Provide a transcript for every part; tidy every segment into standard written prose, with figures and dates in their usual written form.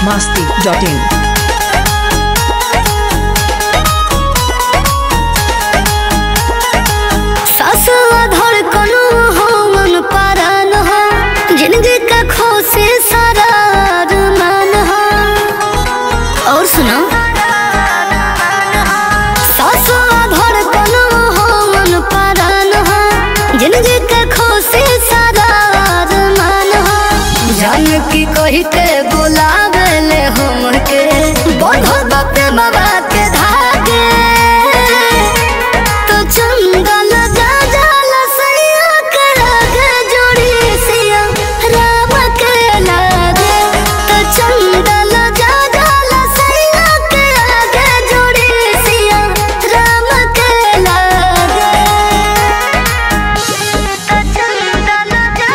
biharmasti.in कहते बुलावेले हमके बंधल बापे बाबा के धागे तो चंदन गाजल सैया के लागे जोड़ी सिया राम के लागे तो चंदन गाजल सैया के लागे जोड़ी सिया राम के लागे तो चंदन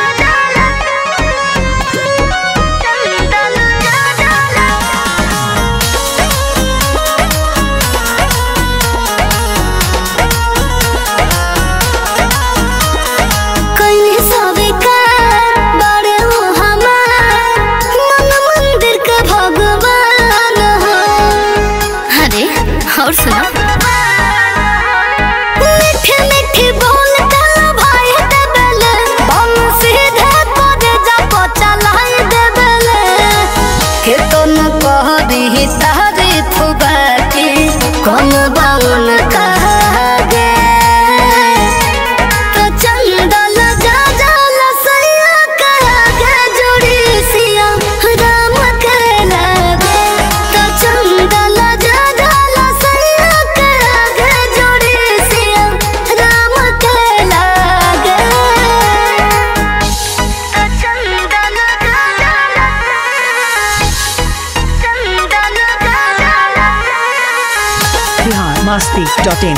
और सुनो मीठे मीठे बोल चलो भाई देबले बम सीधे पड़े जा चलाई देबले के तो न कह दी तारीफ बाकी कौन बाउन कहागे तो चंदन गाजल सैया के आगे जोड़ी सिया राम के लागे तो चंदन biharmasti.in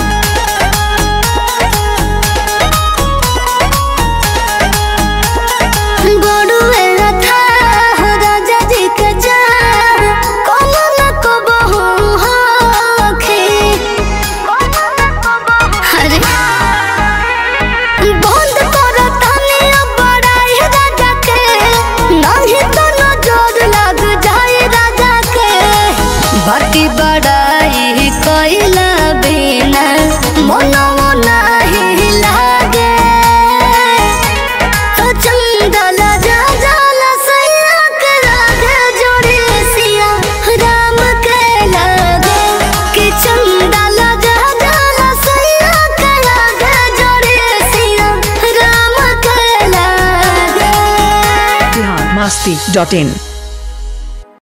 बाकी बड़ाई कोइला बिना मनवा नहीं लागे तो चंदन गाजल सैया के लागे जोड़ी सिया राम के लागे कि चंदन गाजल सैया के लागे जोड़ी सिया राम के लागे biharmasti.in